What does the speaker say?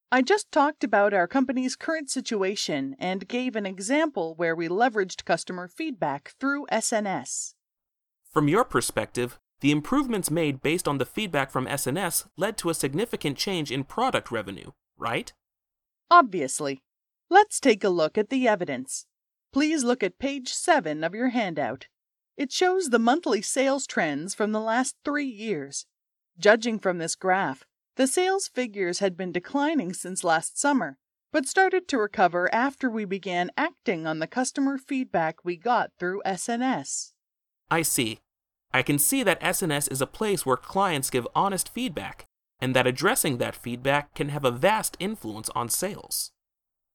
I just talked about our company's current situation and gave an example where we leveraged customer feedback through SNS. From your perspective, the improvements made based on the feedback from SNS led to a significant change in product revenue, right? Obviously. Let's take a look at the evidence. Please look at page 7 of your handout. It shows the monthly sales trends from the last 3 years. Judging from this graph, the sales figures had been declining since last summer, but started to recover after we began acting on the customer feedback we got through SNS. I see. I can see that SNS is a place where clients give honest feedback, and that addressing that feedback can have a vast influence on sales.